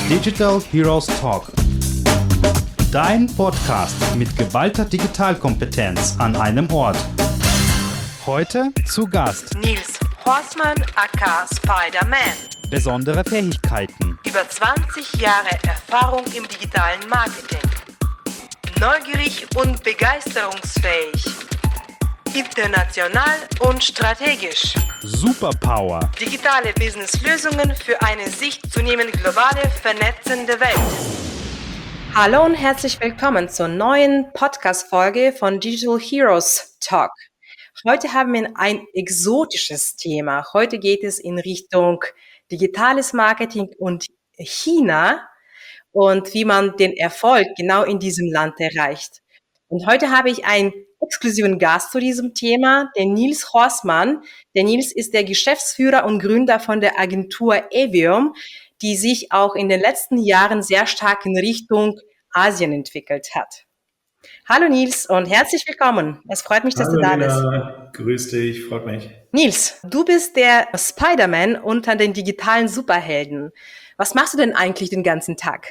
Digital Heroes Talk. Dein Podcast mit geballter Digitalkompetenz an einem Ort. Heute zu Gast Nils Horstmann aka Spider-Man. Besondere Fähigkeiten. Über 20 Jahre Erfahrung im digitalen Marketing. Neugierig und begeisterungsfähig. International und strategisch. Superpower. Digitale Businesslösungen für eine sich zunehmend globale, vernetzende Welt. Hallo und herzlich willkommen zur neuen Podcast-Folge von Digital Heroes Talk. Heute haben wir ein exotisches Thema. Heute geht es in Richtung digitales Marketing und China und wie man den Erfolg genau in diesem Land erreicht. Und heute habe ich einen exklusiven Gast zu diesem Thema, den Nils Horstmann. Der Nils ist der Geschäftsführer und Gründer von der Agentur Evium, die sich auch in den letzten Jahren sehr stark in Richtung Asien entwickelt hat. Hallo Nils und herzlich willkommen. Es freut mich, dass Hallo du da bist. Lena, grüß dich, freut mich. Nils, du bist der Spider-Man unter den digitalen Superhelden. Was machst du denn eigentlich den ganzen Tag?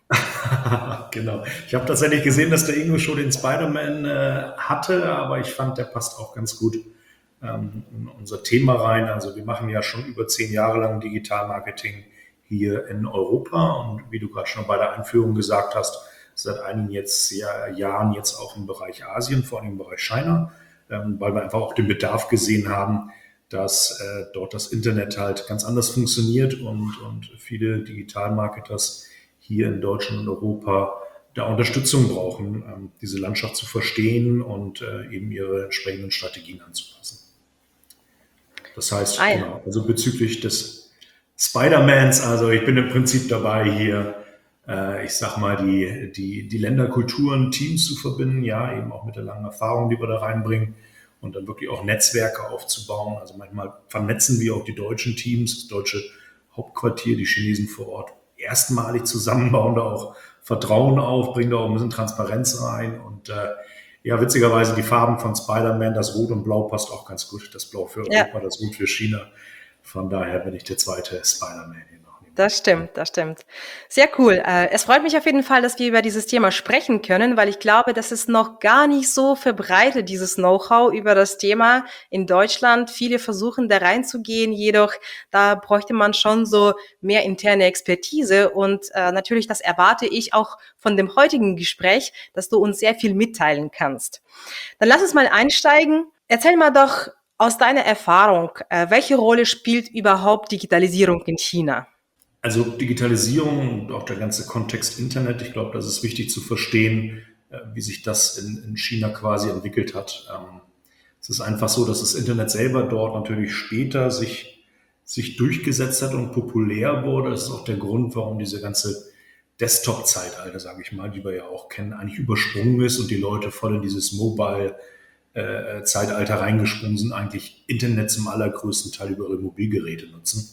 Genau. Ich habe tatsächlich gesehen, dass der Ingo schon den Spider-Man hatte, aber ich fand, der passt auch ganz gut in unser Thema rein. Also wir machen ja schon über 10 Jahre lang Digital-Marketing hier in Europa und wie du gerade schon bei der Einführung gesagt hast, seit einigen Jahren jetzt auch im Bereich Asien, vor allem im Bereich China, weil wir einfach auch den Bedarf gesehen haben, dass dort das Internet halt ganz anders funktioniert und viele Digital-Marketers hier in Deutschland und Europa da Unterstützung brauchen, diese Landschaft zu verstehen und eben ihre entsprechenden Strategien anzupassen. Das heißt, genau, also bezüglich des Spider-Mans, also ich bin im Prinzip dabei hier, ich sag mal, die Länder, Kulturen, Teams zu verbinden, ja, eben auch mit der langen Erfahrung, die wir da reinbringen und dann wirklich auch Netzwerke aufzubauen. Also manchmal vernetzen wir auch die deutschen Teams, das deutsche Hauptquartier, die Chinesen vor Ort erstmalig zusammen, bauen da auch Vertrauen auf, bringen da auch ein bisschen Transparenz rein und ja, witzigerweise die Farben von Spider-Man, das Rot und Blau passt auch ganz gut. Das Blau für Europa, das Rot für China. Von daher bin ich der zweite Spider-Man hier noch. Das stimmt. Sehr cool. Es freut mich auf jeden Fall, dass wir über dieses Thema sprechen können, weil ich glaube, das ist noch gar nicht so verbreitet, dieses Know-how über das Thema in Deutschland. Viele versuchen da reinzugehen, jedoch da bräuchte man schon so mehr interne Expertise und natürlich, das erwarte ich auch von dem heutigen Gespräch, dass du uns sehr viel mitteilen kannst. Dann lass uns mal einsteigen. Erzähl mal doch aus deiner Erfahrung, welche Rolle spielt überhaupt Digitalisierung in China? Also Digitalisierung und auch der ganze Kontext Internet, ich glaube, das ist wichtig zu verstehen, wie sich das in China quasi entwickelt hat. Es ist einfach so, dass das Internet selber dort natürlich später sich durchgesetzt hat und populär wurde. Das ist auch der Grund, warum diese ganze Desktop-Zeitalter, sage ich mal, die wir ja auch kennen, eigentlich übersprungen ist und die Leute voll in dieses Mobile-Zeitalter reingesprungen sind, eigentlich Internet zum allergrößten Teil über ihre Mobilgeräte nutzen.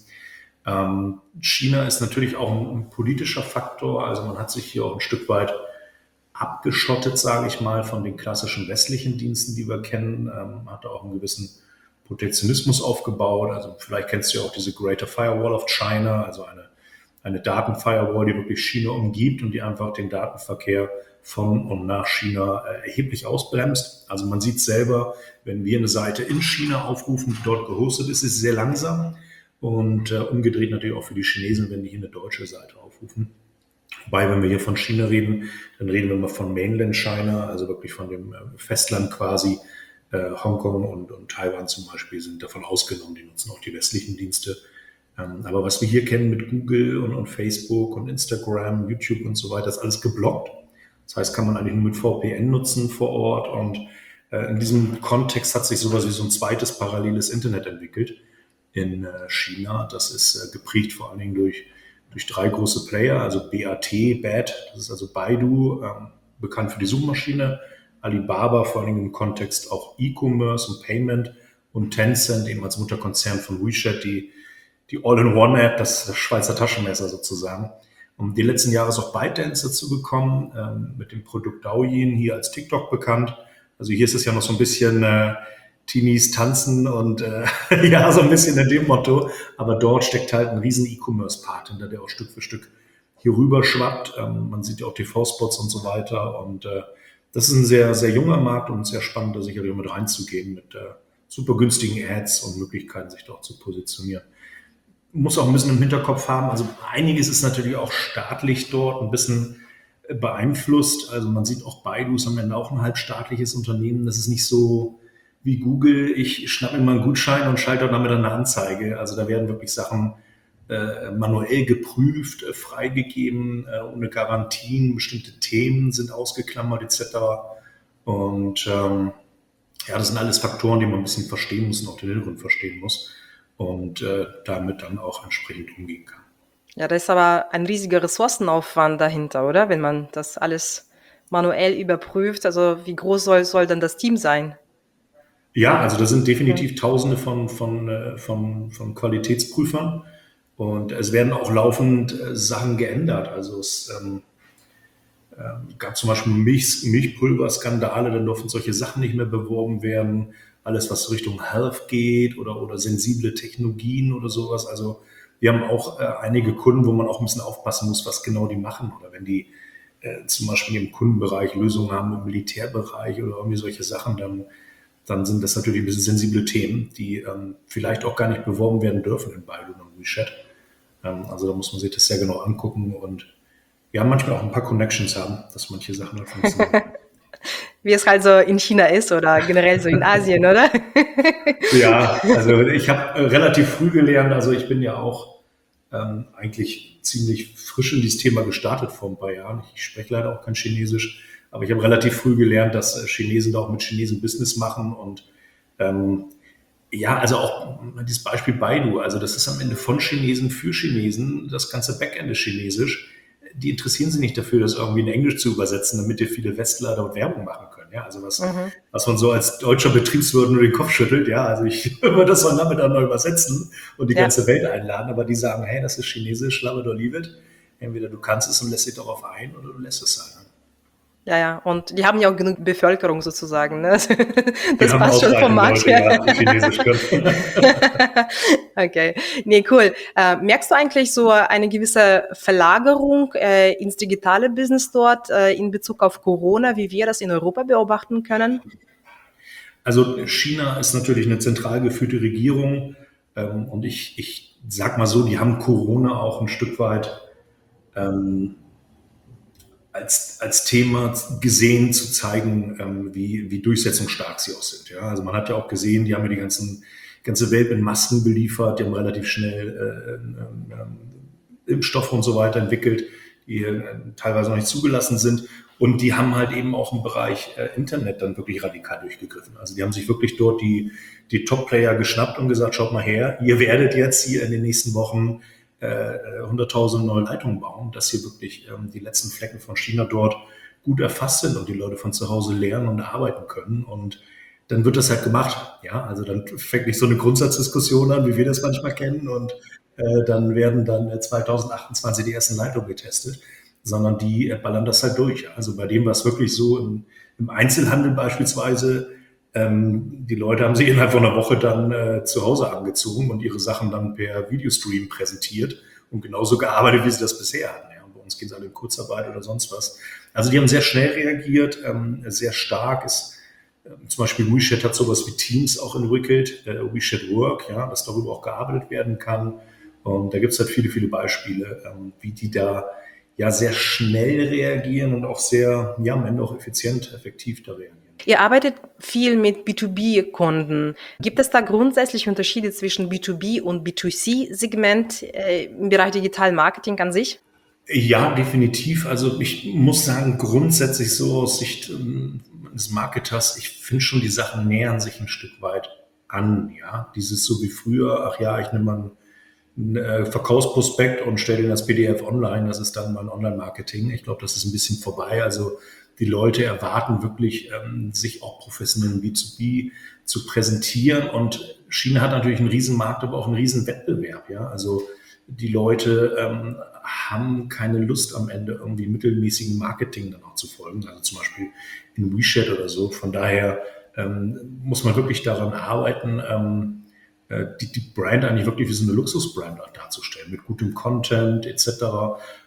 China ist natürlich auch ein politischer Faktor, also man hat sich hier auch ein Stück weit abgeschottet, sage ich mal, von den klassischen westlichen Diensten, die wir kennen, hat da auch einen gewissen Protektionismus aufgebaut, also vielleicht kennst du ja auch diese Greater Firewall of China, also eine Datenfirewall, die wirklich China umgibt und die einfach den Datenverkehr von und nach China erheblich ausbremst. Also man sieht selber, wenn wir eine Seite in China aufrufen, die dort gehostet ist, ist sie sehr langsam. Und umgedreht natürlich auch für die Chinesen, wenn die hier eine deutsche Seite aufrufen. Wobei, wenn wir hier von China reden, dann reden wir mal von Mainland China, also wirklich von dem Festland quasi. Hongkong und Taiwan zum Beispiel sind davon ausgenommen, die nutzen auch die westlichen Dienste. Aber was wir hier kennen mit Google und Facebook und Instagram, YouTube und so weiter, ist alles geblockt. Das heißt, kann man eigentlich nur mit VPN nutzen vor Ort. Und in diesem Kontext hat sich sowas wie so ein zweites paralleles Internet entwickelt in China. Das ist geprägt vor allen Dingen durch 3 große Player, also BAT, das ist also Baidu, bekannt für die Suchmaschine, Alibaba vor allen Dingen im Kontext auch E-Commerce und Payment und Tencent eben als Mutterkonzern von WeChat, die All-in-One-App, das Schweizer Taschenmesser sozusagen. Und die letzten Jahre ist auch ByteDance dazu gekommen, mit dem Produkt Douyin, hier als TikTok bekannt. Also hier ist es ja noch so ein bisschen Teenies tanzen und ja, so ein bisschen in dem Motto. Aber dort steckt halt ein riesen E-Commerce-Part hinter, der auch Stück für Stück hier rüber schwappt. Man sieht ja auch TV-Spots und so weiter. Und das ist ein sehr, sehr junger Markt und sehr spannend, da sicherlich mit reinzugehen mit super günstigen Ads und Möglichkeiten, sich dort zu positionieren. Muss auch ein bisschen im Hinterkopf haben. Also einiges ist natürlich auch staatlich dort ein bisschen beeinflusst. Also man sieht auch Baidu ist am Ende auch ein halbstaatliches Unternehmen. Das ist nicht so wie Google. Ich schnappe mir mal einen Gutschein und schalte dann damit eine Anzeige. Also da werden wirklich Sachen manuell geprüft, freigegeben, ohne Garantien. Bestimmte Themen sind ausgeklammert etc. Und das sind alles Faktoren, die man ein bisschen verstehen muss und auch den Hintergrund verstehen muss und damit dann auch entsprechend umgehen kann. Ja, da ist aber ein riesiger Ressourcenaufwand dahinter, oder? Wenn man das alles manuell überprüft. Also wie groß soll dann das Team sein? Ja, also da sind definitiv Tausende von Qualitätsprüfern und es werden auch laufend Sachen geändert. Also es gab zum Beispiel Milchpulverskandale, dann durften solche Sachen nicht mehr beworben werden. Alles, was Richtung Health geht oder sensible Technologien oder sowas. Also wir haben auch einige Kunden, wo man auch ein bisschen aufpassen muss, was genau die machen. Oder wenn die zum Beispiel im Kundenbereich Lösungen haben, im Militärbereich oder irgendwie solche Sachen, dann sind das natürlich ein bisschen sensible Themen, die vielleicht auch gar nicht beworben werden dürfen in Baidu und WeChat. Also da muss man sich das sehr genau angucken und ja, manchmal auch ein paar Connections haben, dass manche Sachen dann funktionieren. Wie es halt so in China ist oder generell so in Asien, oder? Ja, also ich habe relativ früh gelernt, also ich bin ja auch eigentlich ziemlich frisch in dieses Thema gestartet vor ein paar Jahren. Ich spreche leider auch kein Chinesisch, aber ich habe relativ früh gelernt, dass Chinesen da auch mit Chinesen Business machen und also auch dieses Beispiel Baidu, also das ist am Ende von Chinesen für Chinesen, das ganze Backend ist chinesisch. Die interessieren sich nicht dafür, das irgendwie in Englisch zu übersetzen, damit dir viele Westler dort Werbung machen können. Ja, also was man so als deutscher Betriebswirt nur den Kopf schüttelt. Ja, also ich würde das von damit dann neu übersetzen und die ganze Welt einladen. Aber die sagen, hey, das ist Chinesisch, love it or leave it. Entweder du kannst es und lässt dich darauf ein oder du lässt es sein. Ja, und die haben ja auch genug Bevölkerung sozusagen. Ne? Das Wir passt schon vom Markt her. Die Chinesisch können. Okay, nee, cool. Merkst du eigentlich so eine gewisse Verlagerung ins digitale Business dort in Bezug auf Corona, wie wir das in Europa beobachten können? Also China ist natürlich eine zentral geführte Regierung und ich sag mal so, die haben Corona auch ein Stück weit als Thema gesehen, zu zeigen, wie durchsetzungsstark sie auch sind. Ja? Also man hat ja auch gesehen, die haben ja die ganze Welt mit Masken beliefert, die haben relativ schnell Impfstoffe und so weiter entwickelt, die teilweise noch nicht zugelassen sind. Und die haben halt eben auch im Bereich Internet dann wirklich radikal durchgegriffen. Also die haben sich wirklich dort die Top-Player geschnappt und gesagt, schaut mal her, ihr werdet jetzt hier in den nächsten Wochen 100.000 neue Leitungen bauen, dass hier wirklich die letzten Flecken von China dort gut erfasst sind und die Leute von zu Hause lernen und arbeiten können. Und dann wird das halt gemacht. Ja, also dann fängt nicht so eine Grundsatzdiskussion an, wie wir das manchmal kennen. Und dann werden dann 2028 die ersten Leitungen getestet, sondern die ballern das halt durch. Also bei dem war es wirklich so im Einzelhandel beispielsweise, die Leute haben sich innerhalb von einer Woche dann zu Hause angezogen und ihre Sachen dann per Videostream präsentiert und genauso gearbeitet, wie sie das bisher hatten. Ja, und bei uns gehen sie alle in Kurzarbeit oder sonst was. Also die haben sehr schnell reagiert, sehr stark. Zum Beispiel WeChat hat sowas wie Teams auch entwickelt, WeChat Work, ja, dass darüber auch gearbeitet werden kann. Und da gibt es halt viele, viele Beispiele, wie die da ja sehr schnell reagieren und auch sehr, ja, am Ende auch effizient, effektiv da reagieren. Ihr arbeitet viel mit B2B-Kunden. Gibt es da grundsätzlich Unterschiede zwischen B2B und B2C-Segment im Bereich Digital Marketing an sich? Ja, definitiv. Also ich muss sagen, grundsätzlich so aus Sicht des Marketers, ich finde schon, die Sachen nähern sich ein Stück weit an. Ja, dieses so wie früher, ach ja, ich nehme mal einen Verkaufsprospekt und stelle den als PDF online, das ist dann mein Online-Marketing. Ich glaube, das ist ein bisschen vorbei. Also die Leute erwarten wirklich, sich auch professionell im B2B zu präsentieren. Und China hat natürlich einen riesen Markt, aber auch einen riesen Wettbewerb. Ja? Also die Leute haben keine Lust am Ende irgendwie mittelmäßigen Marketing dann auch zu folgen. Also zum Beispiel in WeChat oder so. Von daher muss man wirklich daran arbeiten, die Brand eigentlich wirklich wie so eine Luxusbrand darzustellen, mit gutem Content etc.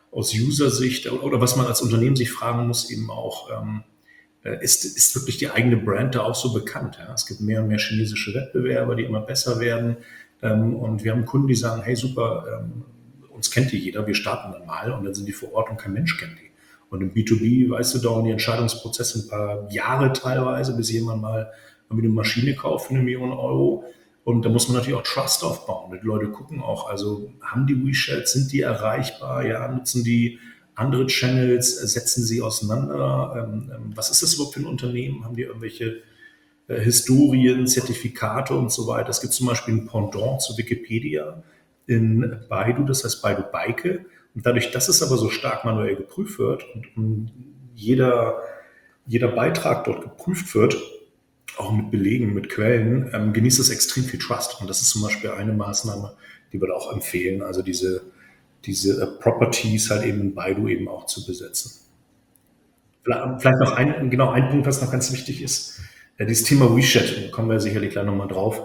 aus User-Sicht oder was man als Unternehmen sich fragen muss, eben auch, ist wirklich die eigene Brand da auch so bekannt? Ja? Es gibt mehr und mehr chinesische Wettbewerber, die immer besser werden. Und wir haben Kunden, die sagen, hey super, uns kennt hier jeder, wir starten dann mal und dann sind die vor Ort und kein Mensch kennt die. Und im B2B, weißt du, dauern die Entscheidungsprozesse ein paar Jahre teilweise, bis jemand mal eine Maschine kauft für 1 Million Euro. Und da muss man natürlich auch Trust aufbauen. Die Leute gucken auch, also haben die WeChat, sind die erreichbar, ja, nutzen die andere Channels, setzen sie auseinander. Was ist das überhaupt für ein Unternehmen? Haben die irgendwelche Historien, Zertifikate und so weiter? Es gibt zum Beispiel ein Pendant zu Wikipedia in Baidu, das heißt Baidu Baike. Und dadurch, dass es aber so stark manuell geprüft wird und jeder Beitrag dort geprüft wird, auch mit Belegen, mit Quellen, genießt es extrem viel Trust. Und das ist zum Beispiel eine Maßnahme, die wir da auch empfehlen, also diese Properties halt eben in Baidu eben auch zu besetzen. Vielleicht noch ein Punkt, was noch ganz wichtig ist. Dieses Thema WeChat, da kommen wir sicherlich gleich nochmal drauf.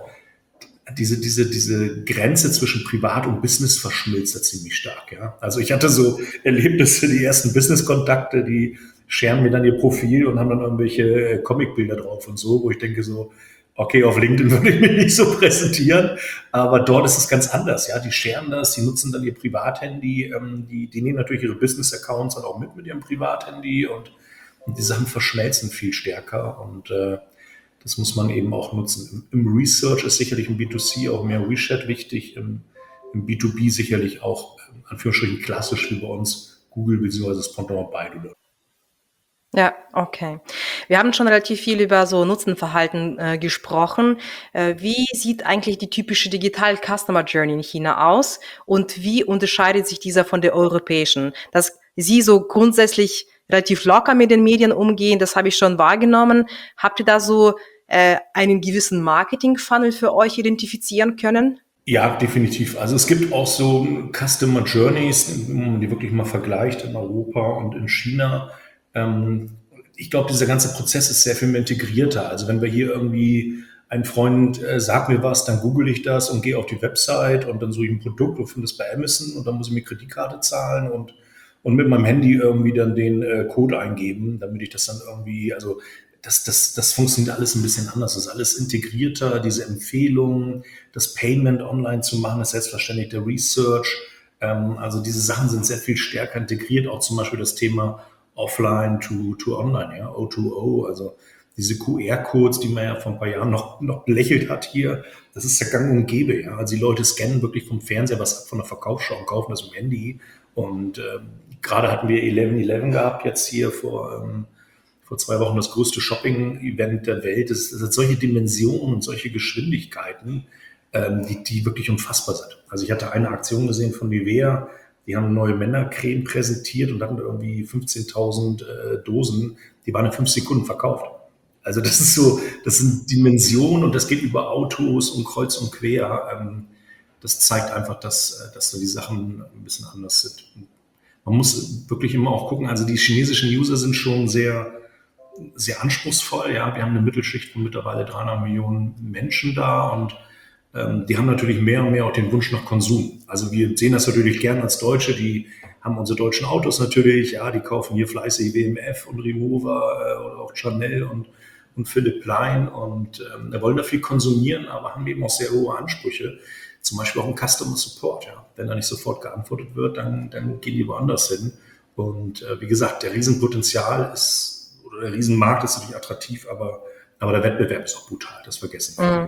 Diese Grenze zwischen Privat und Business verschmilzt da ziemlich stark. Ja? Also ich hatte so Erlebnisse, die ersten Business-Kontakte, die scheren mir dann ihr Profil und haben dann irgendwelche Comicbilder drauf und so, wo ich denke so, okay, auf LinkedIn würde ich mich nicht so präsentieren, aber dort ist es ganz anders. Ja, die scheren das, die nutzen dann ihr Privathandy, die nehmen natürlich ihre Business-Accounts dann auch mit ihrem Privathandy und die Sachen verschmelzen viel stärker und das muss man eben auch nutzen. Im Research ist sicherlich im B2C auch mehr WeChat wichtig, im B2B sicherlich auch, Anführungsstrichen klassisch wie bei uns, Google bzw. das Pendant Baidu. Ja, okay. Wir haben schon relativ viel über so Nutzenverhalten gesprochen. Wie sieht eigentlich die typische Digital Customer Journey in China aus und wie unterscheidet sich dieser von der europäischen? Dass Sie so grundsätzlich relativ locker mit den Medien umgehen, das habe ich schon wahrgenommen. Habt ihr da so einen gewissen Marketing-Funnel für euch identifizieren können? Ja, definitiv. Also es gibt auch so Customer Journeys, wenn man die wirklich mal vergleicht in Europa und in China. Ich glaube, dieser ganze Prozess ist sehr viel mehr integrierter. Also wenn wir hier irgendwie, ein Freund sagt mir was, dann google ich das und gehe auf die Website und dann suche ich ein Produkt und finde es bei Amazon und dann muss ich mir Kreditkarte zahlen und mit meinem Handy irgendwie dann den Code eingeben, damit ich das dann irgendwie, also das funktioniert alles ein bisschen anders. Das ist alles integrierter, diese Empfehlungen, das Payment online zu machen, ist selbstverständlich der Research. Also diese Sachen sind sehr viel stärker integriert, auch zum Beispiel das Thema Offline to Online, ja, O2O, also diese QR-Codes, die man ja vor ein paar Jahren noch belächelt hat hier, das ist ja gang und gäbe, ja. Also die Leute scannen wirklich vom Fernseher was ab von der Verkaufsschau und kaufen das im Handy. Und gerade hatten wir 11.11 gehabt, jetzt hier vor 2 Wochen das größte Shopping-Event der Welt. Das hat solche Dimensionen und solche Geschwindigkeiten, die wirklich unfassbar sind. Also ich hatte eine Aktion gesehen von Nivea, die haben eine neue Männercreme präsentiert und hatten irgendwie 15.000 Dosen, die waren in 5 Sekunden verkauft. Also das sind Dimensionen und das geht über Autos und kreuz und quer. Das zeigt einfach, dass da die Sachen ein bisschen anders sind. Man muss wirklich immer auch gucken, also die chinesischen User sind schon sehr, sehr anspruchsvoll. Ja, wir haben eine Mittelschicht von mittlerweile 300 Millionen Menschen da und die haben natürlich mehr und mehr auch den Wunsch nach Konsum. Also wir sehen das natürlich gern als Deutsche, die haben unsere deutschen Autos natürlich, ja, die kaufen hier fleißig WMF und Rimowa oder auch Chanel und Philipp Plein und wollen da viel konsumieren, aber haben eben auch sehr hohe Ansprüche. Zum Beispiel auch im Customer Support, ja. Wenn da nicht sofort geantwortet wird, dann gehen die woanders hin. Und wie gesagt, der Riesenpotenzial ist, oder der Riesenmarkt ist natürlich attraktiv, aber der Wettbewerb ist auch brutal, das vergessen wir.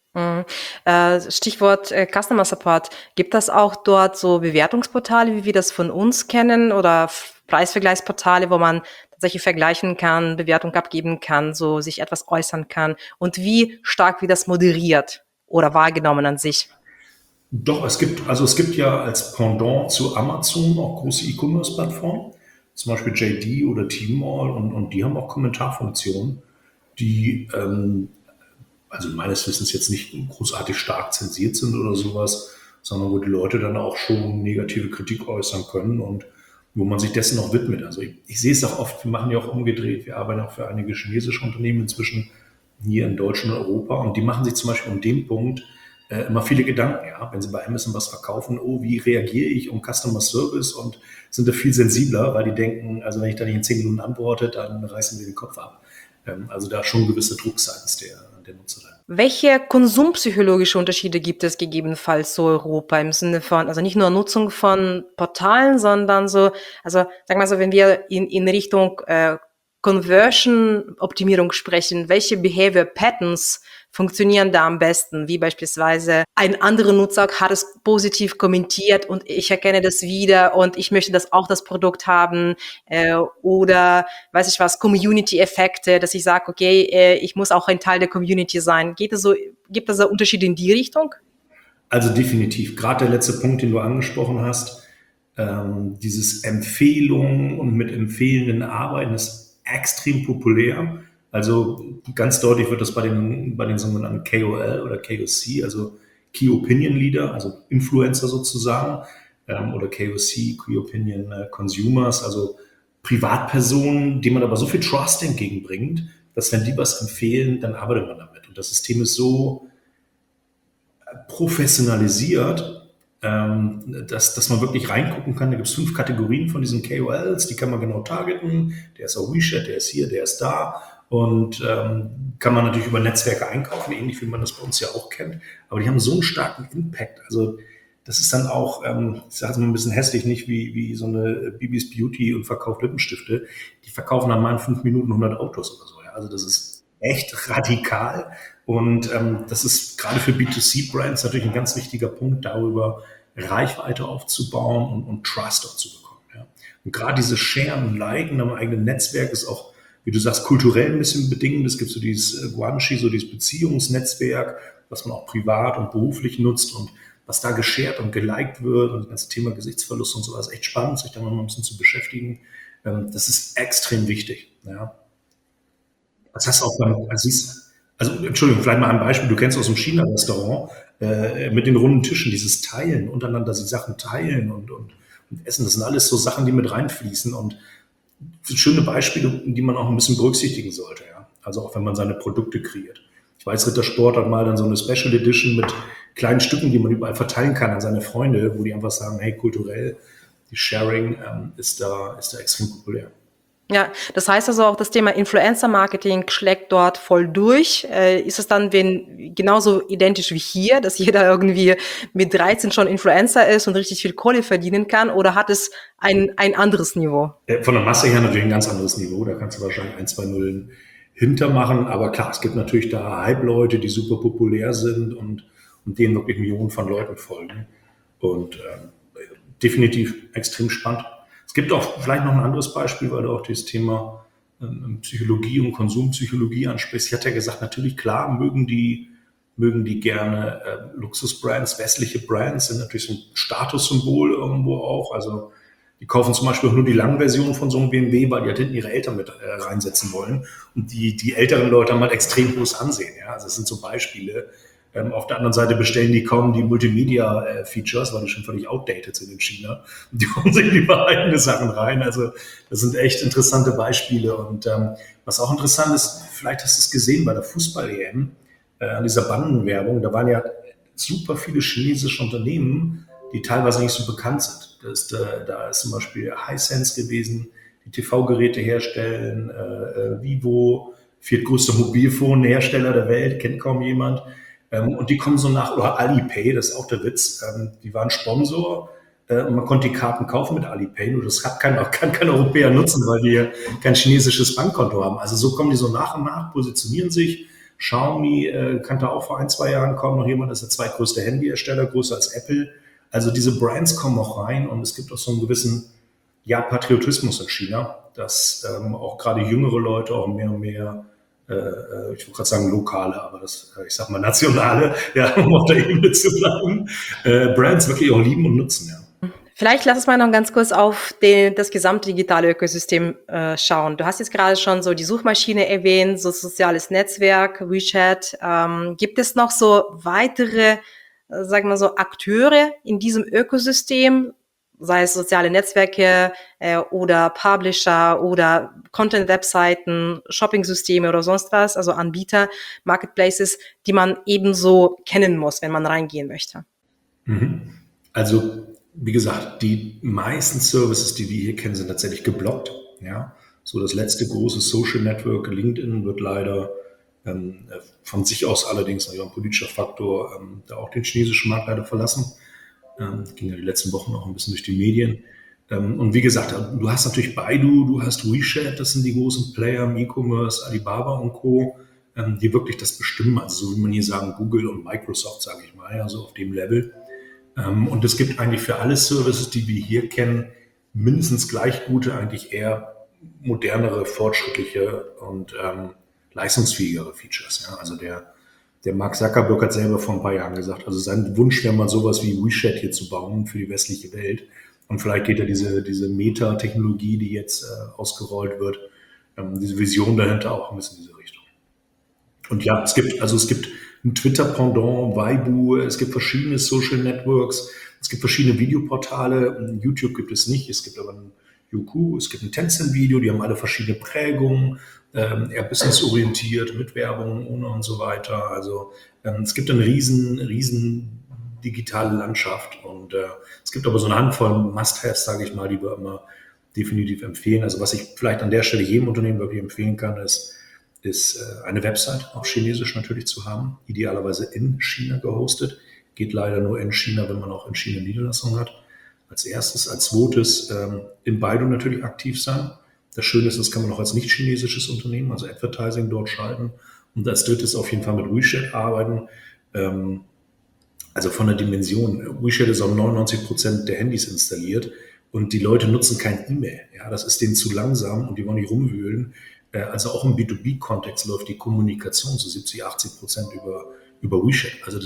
Stichwort Customer Support. Gibt das auch dort so Bewertungsportale, wie wir das von uns kennen, oder Preisvergleichsportale, wo man tatsächlich vergleichen kann, Bewertung abgeben kann, so sich etwas äußern kann? Und wie stark wird das moderiert oder wahrgenommen an sich? Doch, es gibt ja als Pendant zu Amazon auch große E-Commerce-Plattformen, zum Beispiel JD oder Tmall und die haben auch Kommentarfunktionen, die also meines Wissens jetzt nicht großartig stark zensiert sind oder sowas, sondern wo die Leute dann auch schon negative Kritik äußern können und wo man sich dessen auch widmet. Also ich sehe es auch oft, wir machen ja auch umgedreht, wir arbeiten auch für einige chinesische Unternehmen inzwischen hier in Deutschland und Europa und die machen sich zum Beispiel um den Punkt immer viele Gedanken, ja. Wenn sie bei Amazon was verkaufen, oh, wie reagiere ich um Customer Service, und sind da viel sensibler, weil die denken, also wenn ich da nicht in 10 Minuten antworte, dann reißen wir den Kopf ab. Also da schon gewisse Druck seitens der Nutzerin. Welche konsumpsychologische Unterschiede gibt es gegebenenfalls so Europa im Sinne von, also nicht nur Nutzung von Portalen, sondern so, also sagen wir so, wenn wir in Richtung Conversion-Optimierung sprechen, welche Behavior Patterns funktionieren da am besten? Wie beispielsweise ein anderer Nutzer hat es positiv kommentiert und ich erkenne das wieder und ich möchte das Produkt haben, oder weiß ich was, Community-Effekte, dass ich sage, okay, ich muss auch ein Teil der Community sein. Gibt es so Unterschiede in die Richtung? Also definitiv. Gerade der letzte Punkt, den du angesprochen hast, dieses Empfehlungen und mit empfehlenden Arbeiten ist extrem populär. Also ganz deutlich wird das bei den sogenannten KOL oder KOC, also Key Opinion Leader, also Influencer sozusagen, oder KOC, Key Opinion Consumers, also Privatpersonen, denen man aber so viel Trust entgegenbringt, dass wenn die was empfehlen, dann arbeitet man damit. Und das System ist so professionalisiert, dass man wirklich reingucken kann. Da gibt es 5 Kategorien von diesen KOLs, die kann man genau targeten. Der ist auf WeChat, der ist hier, der ist da. Und kann man natürlich über Netzwerke einkaufen, ähnlich wie man das bei uns ja auch kennt. Aber die haben so einen starken Impact. Also das ist dann auch, ich sage es mal ein bisschen hässlich, nicht wie so eine Bibis Beauty und verkauft Lippenstifte. Die verkaufen dann mal in 5 Minuten 100 Autos oder so. Ja. Also das ist echt radikal. Und das ist gerade für B2C-Brands natürlich ein ganz wichtiger Punkt, darüber Reichweite aufzubauen und Trust auch zu bekommen. Ja. Und gerade diese Share und Liken am eigenen Netzwerk ist auch, wie du sagst, kulturell ein bisschen bedingt. Es gibt so dieses Guanxi, so dieses Beziehungsnetzwerk, was man auch privat und beruflich nutzt und was da geshared und geliked wird und das ganze Thema Gesichtsverlust und sowas, echt spannend, sich da mal ein bisschen zu beschäftigen. Das ist extrem wichtig. Ja. Das hast du auch also Entschuldigung, vielleicht mal ein Beispiel, du kennst aus dem China-Restaurant mit den runden Tischen, dieses Teilen, untereinander die Sachen teilen und essen, das sind alles so Sachen, die mit reinfließen und schöne Beispiele, die man auch ein bisschen berücksichtigen sollte. Ja? Also auch wenn man seine Produkte kreiert. Ich weiß, Rittersport hat mal dann so eine Special Edition mit kleinen Stücken, die man überall verteilen kann an seine Freunde, wo die einfach sagen, hey, kulturell, die Sharing ist da extrem populär. Ja, das heißt also auch, das Thema Influencer-Marketing schlägt dort voll durch. Ist es dann genauso identisch wie hier, dass jeder irgendwie mit 13 schon Influencer ist und richtig viel Kohle verdienen kann, oder hat es ein anderes Niveau? Von der Masse her natürlich ein ganz anderes Niveau. Da kannst du wahrscheinlich 1, 2 Nullen hintermachen. Aber klar, es gibt natürlich da Hype-Leute, die super populär sind und denen wirklich Millionen von Leuten folgen. Und definitiv extrem spannend. Es gibt auch vielleicht noch ein anderes Beispiel, weil du auch dieses Thema Psychologie und Konsumpsychologie ansprichst. Ich hatte ja gesagt, natürlich, klar, mögen die gerne Luxusbrands, westliche Brands, sind natürlich so ein Statussymbol irgendwo auch. Also die kaufen zum Beispiel auch nur die Langversion von so einem BMW, weil die halt hinten ihre Eltern mit reinsetzen wollen. Und die älteren Leute haben halt extrem hohes Ansehen. Ja? Also das sind so Beispiele. Auf der anderen Seite bestellen die kaum die Multimedia-Features, weil die schon völlig outdated sind in China. Und die holen sich lieber eigene Sachen rein. Also das sind echt interessante Beispiele. Und was auch interessant ist, vielleicht hast du es gesehen bei der Fußball-EM, an dieser Bandenwerbung, da waren ja super viele chinesische Unternehmen, die teilweise nicht so bekannt sind. Da ist zum Beispiel Hisense gewesen, die TV-Geräte herstellen, Vivo, viertgrößter Mobilfonhersteller der Welt, kennt kaum jemand. Und die kommen so oder Alipay, das ist auch der Witz, die waren Sponsor und man konnte die Karten kaufen mit Alipay, nur das kann kein Europäer nutzen, weil wir kein chinesisches Bankkonto haben. Also so kommen die so nach und nach, positionieren sich. Xiaomi kannte auch vor 1, 2 Jahren kaum noch jemand, das ist der zweitgrößte Handyhersteller, größer als Apple. Also diese Brands kommen auch rein und es gibt auch so einen gewissen Patriotismus in China, dass auch gerade jüngere Leute auch mehr und mehr ich wollte gerade sagen lokale, aber ich sag mal nationale, ja, um auf der Ebene zu bleiben, Brands wirklich auch lieben und nutzen, ja. Vielleicht lass uns mal noch ganz kurz auf das gesamte digitale Ökosystem schauen. Du hast jetzt gerade schon so die Suchmaschine erwähnt, so soziales Netzwerk, WeChat. Gibt es noch so weitere, sagen wir so, Akteure in diesem Ökosystem, sei es soziale Netzwerke oder Publisher oder Content-Webseiten, Shopping-Systeme oder sonst was, also Anbieter, Marketplaces, die man ebenso kennen muss, wenn man reingehen möchte. Also, wie gesagt, die meisten Services, die wir hier kennen, sind tatsächlich geblockt. Ja, so das letzte große Social Network, LinkedIn, wird leider von sich aus allerdings, also ein politischer Faktor, da auch den chinesischen Markt leider verlassen. Ging ja die letzten Wochen auch ein bisschen durch die Medien. Und wie gesagt, du hast natürlich Baidu, du hast WeChat, das sind die großen Player im E-Commerce, Alibaba und Co., die wirklich das bestimmen. Also so wie man hier sagen, Google und Microsoft, sage ich mal, also auf dem Level. Und es gibt eigentlich für alle Services, die wir hier kennen, mindestens gleich gute, eigentlich eher modernere, fortschrittliche und leistungsfähigere Features. Ja? Also der Mark Zuckerberg hat selber vor ein paar Jahren gesagt, also sein Wunsch wäre mal sowas wie WeChat hier zu bauen für die westliche Welt. Und vielleicht geht ja diese Meta-Technologie, die jetzt ausgerollt wird, diese Vision dahinter auch ein bisschen in diese Richtung. Und ja, es gibt ein Twitter-Pendant, Weibo, es gibt verschiedene Social Networks, es gibt verschiedene Videoportale. YouTube gibt es nicht, es gibt aber ein Youku, es gibt ein Tencent-Video, die haben alle verschiedene Prägungen, eher businessorientiert, mit Werbung, ohne und so weiter. Also es gibt eine riesen digitale Landschaft und es gibt aber so eine Handvoll Must-Haves, sage ich mal, die wir immer definitiv empfehlen. Also was ich vielleicht an der Stelle jedem Unternehmen wirklich empfehlen kann, ist eine Website, auf Chinesisch natürlich zu haben, idealerweise in China gehostet. Geht leider nur in China, wenn man auch in China Niederlassungen hat. Als erstes. Als zweites in Baidu natürlich aktiv sein. Das Schöne ist, das kann man auch als nicht chinesisches Unternehmen, also Advertising dort schalten. Und als drittes auf jeden Fall mit WeChat arbeiten. Also von der Dimension. WeChat ist auf 99% der Handys installiert und die Leute nutzen kein E-Mail. Ja, das ist denen zu langsam und die wollen nicht rumwühlen. Also auch im B2B-Kontext läuft die Kommunikation zu 70-80% über WeChat. Also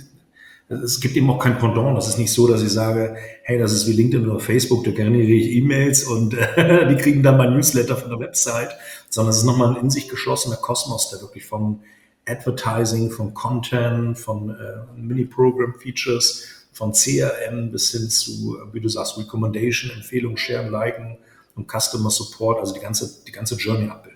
es gibt eben auch kein Pendant. Das ist nicht so, dass ich sage, hey, das ist wie LinkedIn oder Facebook, da generiere ich E-Mails und die kriegen dann mein Newsletter von der Website, sondern es ist nochmal ein in sich geschlossener Kosmos, der wirklich von Advertising, von Content, von Mini-Program-Features, von CRM bis hin zu, wie du sagst, Recommendation, Empfehlung, Sharen, Liken und Customer Support, also die ganze Journey abbildet.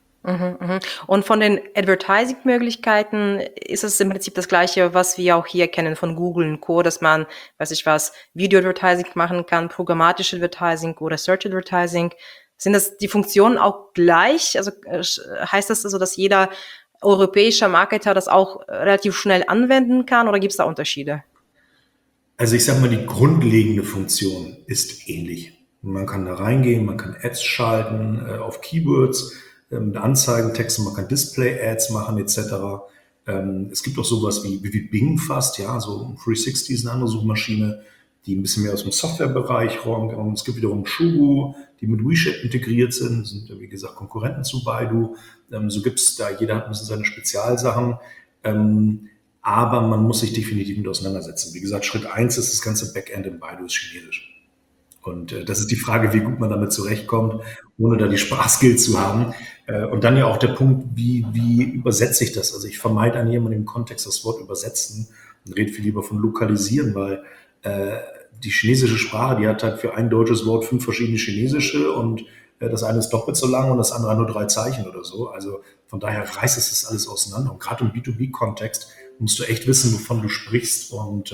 Und von den Advertising-Möglichkeiten ist es im Prinzip das Gleiche, was wir auch hier kennen von Google und Co., dass man, weiß ich was, Video-Advertising machen kann, programmatische Advertising oder Search-Advertising. Sind das die Funktionen auch gleich? Also heißt das also, dass jeder europäischer Marketer das auch relativ schnell anwenden kann oder gibt es da Unterschiede? Also ich sage mal, die grundlegende Funktion ist ähnlich. Man kann da reingehen, man kann Ads schalten auf Keywords, mit Anzeigentexten, man kann Display-Ads machen etc. Es gibt auch sowas wie Bing fast, ja, so 360 ist eine andere Suchmaschine, die ein bisschen mehr aus dem Softwarebereich räumen. Es gibt wiederum Shugu, die mit WeChat integriert sind wie gesagt Konkurrenten zu Baidu. So gibt es da, jeder hat ein bisschen seine Spezialsachen. Aber man muss sich definitiv mit auseinandersetzen. Wie gesagt, Schritt 1 ist das ganze Backend in Baidu ist Chinesisch. Und das ist die Frage, wie gut man damit zurechtkommt, ohne da die Sprachskills zu haben. Und dann ja auch der Punkt, wie übersetze ich das? Also ich vermeide an jemandem im Kontext das Wort übersetzen und rede viel lieber von lokalisieren, weil die chinesische Sprache, die hat halt für ein deutsches Wort 5 verschiedene chinesische und das eine ist doppelt so lang und das andere hat nur 3 Zeichen oder so. Also von daher reißt es das alles auseinander. Und gerade im B2B-Kontext musst du echt wissen, wovon du sprichst und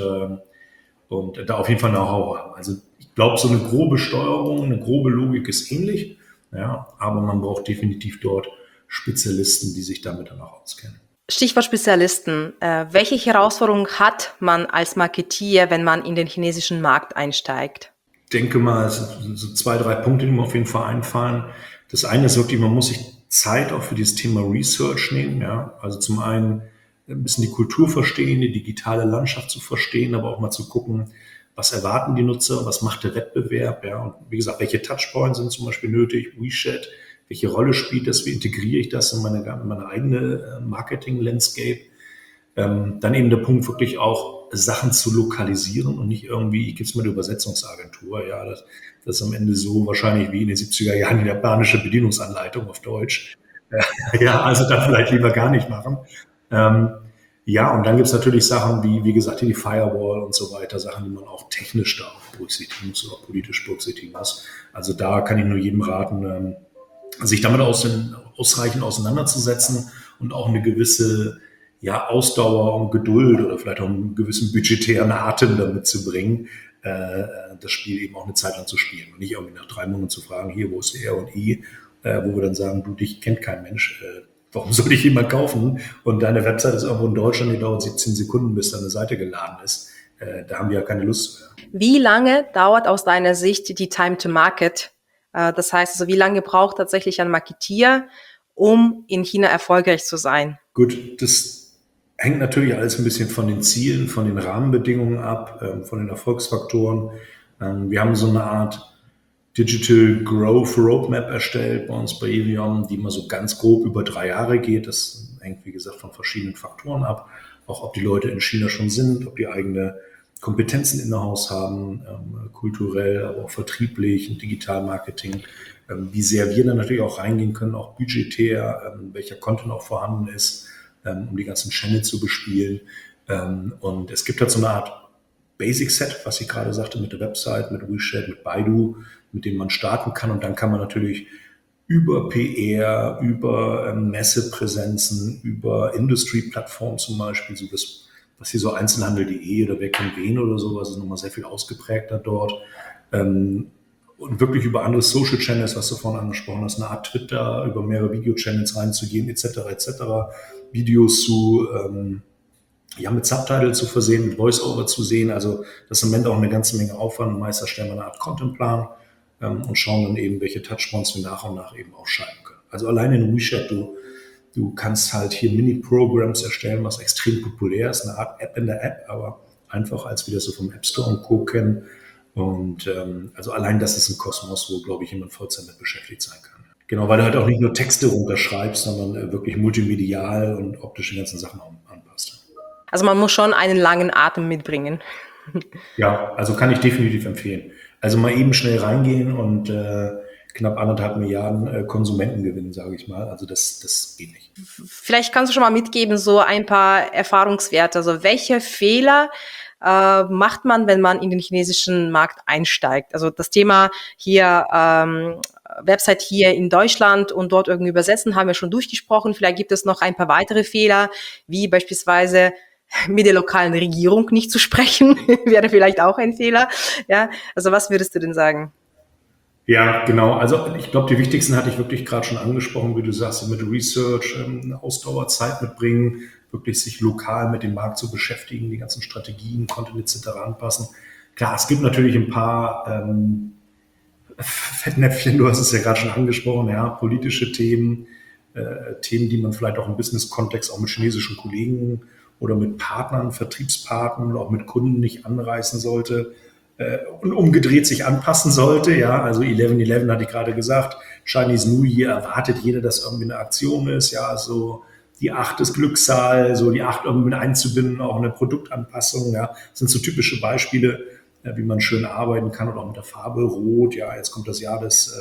da auf jeden Fall Know-how haben. Also ich glaube, so eine grobe Steuerung, eine grobe Logik ist ähnlich, ja, aber man braucht definitiv dort Spezialisten, die sich damit dann auch auskennen. Stichwort Spezialisten. Welche Herausforderungen hat man als Marketier, wenn man in den chinesischen Markt einsteigt? Ich denke mal, es sind so 2, 3 Punkte, die mir auf jeden Fall einfallen. Das eine ist wirklich, man muss sich Zeit auch für dieses Thema Research nehmen. Ja? Also zum einen ein bisschen die Kultur verstehen, die digitale Landschaft zu verstehen, aber auch mal zu gucken, was erwarten die Nutzer, was macht der Wettbewerb, ja, und wie gesagt, welche Touchpoints sind zum Beispiel nötig, WeChat, welche Rolle spielt das, wie integriere ich das in meine eigene Marketing-Landscape. Dann eben der Punkt, wirklich auch Sachen zu lokalisieren und nicht irgendwie, ich gebe es mal eine Übersetzungsagentur, ja, das ist am Ende so wahrscheinlich wie in den 70er Jahren die japanische Bedienungsanleitung auf Deutsch. Ja, also dann vielleicht lieber gar nicht machen. Ja, und dann gibt es natürlich Sachen wie gesagt, die Firewall und so weiter, Sachen, die man auch technisch da auch berücksichtigen muss oder auch politisch berücksichtigen muss. Also da kann ich nur jedem raten, sich damit ausreichend auseinanderzusetzen und auch eine gewisse Ausdauer und Geduld oder vielleicht auch einen gewissen budgetären Atem damit zu bringen, das Spiel eben auch eine Zeit lang zu spielen und nicht irgendwie nach 3 Monaten zu fragen, hier, wo ist R und I, wo wir dann sagen, du, dich kennt kein Mensch, warum soll dich jemand kaufen? Und deine Website ist irgendwo in Deutschland, die dauert 17 Sekunden, bis deine Seite geladen ist. Da haben wir ja keine Lust zu. Wie lange dauert aus deiner Sicht die Time to Market? Das heißt, also wie lange braucht tatsächlich ein Marketier, um in China erfolgreich zu sein? Gut, das hängt natürlich alles ein bisschen von den Zielen, von den Rahmenbedingungen ab, von den Erfolgsfaktoren. Wir haben so eine Art Digital Growth Roadmap erstellt bei uns bei Eviom, die mal so ganz grob über 3 Jahre geht. Das hängt, wie gesagt, von verschiedenen Faktoren ab. Auch ob die Leute in China schon sind, ob die eigene Kompetenzen in-house haben, kulturell, aber auch vertrieblich, Digitalmarketing, wie sehr wir dann natürlich auch reingehen können, auch budgetär, welcher Content auch vorhanden ist, um die ganzen Channel zu bespielen. Und es gibt halt so eine Art Basic-Set, was ich gerade sagte, mit der Website, mit WeChat, mit Baidu, mit dem man starten kann. Und dann kann man natürlich über PR, über Messepräsenzen, über Industry-Plattformen zum Beispiel, so das, was hier so Einzelhandel.de oder Wer kennt wen oder sowas, ist nochmal sehr viel ausgeprägter dort. Und wirklich über andere Social-Channels, was du vorhin angesprochen hast, eine Art Twitter, über mehrere Video-Channels reinzugehen, etc. Videos zu mit Subtitle zu versehen, mit Voice-Over zu sehen. Also das ist im Moment auch eine ganze Menge Aufwand. Meist erstellen wir eine Art Contentplan und schauen dann eben, welche Touchpoints wir nach und nach eben auch schalten können. Also alleine in WeChat, du kannst halt hier Mini-Programs erstellen, was extrem populär ist, eine Art App in der App, aber einfach als wir das so vom App Store und Co. kennen. Und also allein das ist ein Kosmos, wo, glaube ich, jemand Vollzeit mit beschäftigt sein kann. Genau, weil du halt auch nicht nur Texte runterschreibst, sondern wirklich multimedial und optisch die ganzen Sachen anpasst. Also man muss schon einen langen Atem mitbringen. Ja, also kann ich definitiv empfehlen. Also mal eben schnell reingehen und knapp 1,5 Milliarden Konsumenten gewinnen, sage ich mal. Also das geht nicht. Vielleicht kannst du schon mal mitgeben, so ein paar Erfahrungswerte. Also welche Fehler macht man, wenn man in den chinesischen Markt einsteigt? Also das Thema hier, Website hier in Deutschland und dort irgendwie übersetzen, haben wir schon durchgesprochen. Vielleicht gibt es noch ein paar weitere Fehler, wie beispielsweise mit der lokalen Regierung nicht zu sprechen, wäre vielleicht auch ein Fehler. Ja, also was würdest du denn sagen? Ja, genau. Also ich glaube, die wichtigsten hatte ich wirklich gerade schon angesprochen, wie du sagst, mit Research, Ausdauer, Zeit mitbringen, wirklich sich lokal mit dem Markt zu beschäftigen, die ganzen Strategien, Content etc. anpassen. Klar, es gibt natürlich ein paar Fettnäpfchen, du hast es ja gerade schon angesprochen, ja, politische Themen, Themen, die man vielleicht auch im Business-Kontext auch mit chinesischen Kollegen oder mit Partnern, Vertriebspartnern oder auch mit Kunden nicht anreißen sollte und umgedreht sich anpassen sollte. Ja, also 11.11 hatte ich gerade gesagt, Chinese New Year erwartet jeder, dass irgendwie eine Aktion ist. Ja, so die 8 ist Glückszahl, so die 8 irgendwie mit einzubinden, auch eine Produktanpassung. Ja, das sind so typische Beispiele, wie man schön arbeiten kann oder auch mit der Farbe Rot. Ja, jetzt kommt das Jahr des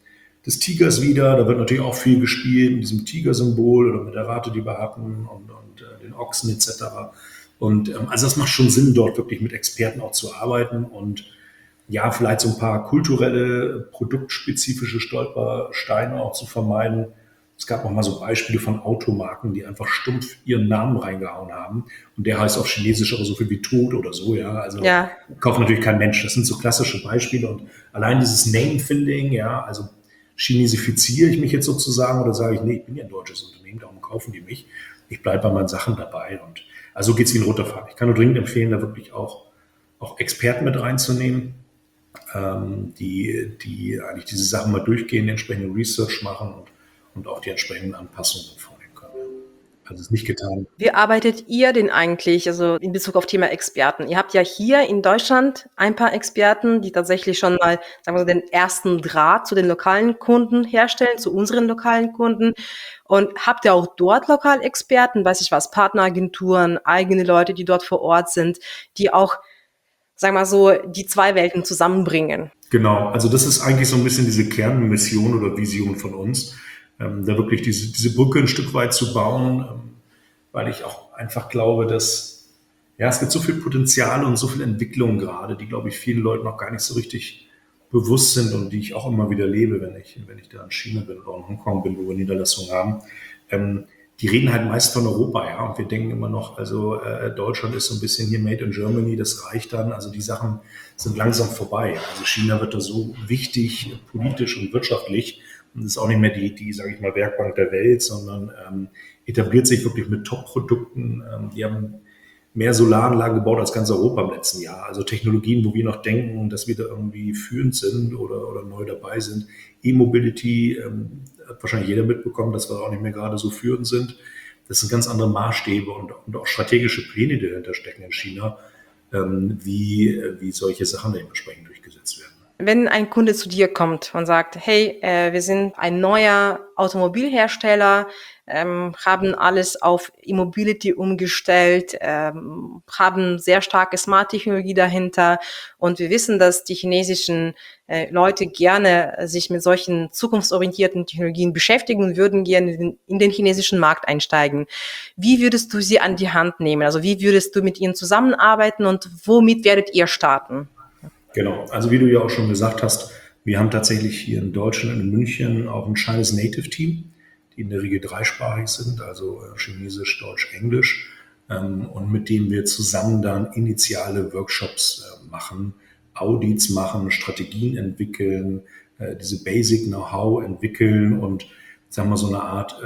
Tigers wieder. Da wird natürlich auch viel gespielt mit diesem Tiger-Symbol oder mit der Rate, die wir hatten und den Ochsen etc. Und also das macht schon Sinn, dort wirklich mit Experten auch zu arbeiten und ja, vielleicht so ein paar kulturelle, produktspezifische Stolpersteine auch zu vermeiden. Es gab auch mal so Beispiele von Automarken, die einfach stumpf ihren Namen reingehauen haben. Und der heißt auf Chinesisch aber so viel wie Tod oder so, ja. Also kauft natürlich kein Mensch. Das sind so klassische Beispiele. Und allein dieses Name-Finding, ja, also chinesifiziere ich mich jetzt sozusagen oder sage ich, nee, ich bin ja ein deutsches Unternehmen, darum kaufen die mich. Ich bleibe bei meinen Sachen dabei. Und also geht es wie ein roter Faden. Ich kann nur dringend empfehlen, da wirklich auch Experten mit reinzunehmen, die eigentlich diese Sachen mal durchgehen, die entsprechende Research machen und auch die entsprechenden Anpassungen vornehmen können. Also es ist nicht getan. Wie arbeitet ihr denn eigentlich, also in Bezug auf Thema Experten? Ihr habt ja hier in Deutschland ein paar Experten, die tatsächlich schon mal, sagen wir so, den ersten Draht zu den lokalen Kunden herstellen, zu unseren lokalen Kunden. Und habt ihr auch dort Lokalexperten, weiß ich was, Partneragenturen, eigene Leute, die dort vor Ort sind, die auch, sagen wir mal so, die zwei Welten zusammenbringen? Genau, also das ist eigentlich so ein bisschen diese Kernmission oder Vision von uns, da wirklich diese Brücke ein Stück weit zu bauen, weil ich auch einfach glaube, dass es gibt so viel Potenzial und so viel Entwicklung gerade, die, glaube ich, vielen Leuten noch gar nicht so richtig bewusst sind und die ich auch immer wieder lebe, wenn ich da in China bin oder in Hongkong bin, wo wir Niederlassungen haben. Die reden halt meist von Europa, ja, und wir denken immer noch, also Deutschland ist so ein bisschen hier Made in Germany, das reicht dann, also die Sachen sind langsam vorbei. Also China wird da so wichtig, politisch und wirtschaftlich, und ist auch nicht mehr die sage ich mal, Werkbank der Welt, sondern etabliert sich wirklich mit Top-Produkten. Die haben mehr Solaranlagen gebaut als ganz Europa im letzten Jahr. Also Technologien, wo wir noch denken, dass wir da irgendwie führend sind oder neu dabei sind. E-Mobility, hat wahrscheinlich jeder mitbekommen, dass wir auch nicht mehr gerade so führend sind. Das sind ganz andere Maßstäbe und auch strategische Pläne, die dahinter stecken in China, wie solche Sachen dementsprechend durchgesetzt werden. Wenn ein Kunde zu dir kommt und sagt, hey, wir sind ein neuer Automobilhersteller, haben alles auf E-Mobility umgestellt, haben sehr starke Smart-Technologie dahinter und wir wissen, dass die chinesischen Leute gerne sich mit solchen zukunftsorientierten Technologien beschäftigen und würden gerne in den chinesischen Markt einsteigen. Wie würdest du sie an die Hand nehmen? Also wie würdest du mit ihnen zusammenarbeiten und womit werdet ihr starten? Genau, also wie du ja auch schon gesagt hast, wir haben tatsächlich hier in Deutschland und in München auch ein Chinese Native Team, die in der Regel dreisprachig sind, also Chinesisch, Deutsch, Englisch, und mit denen wir zusammen dann initiale Workshops machen, Audits machen, Strategien entwickeln, diese Basic Know-how entwickeln und sagen wir so eine Art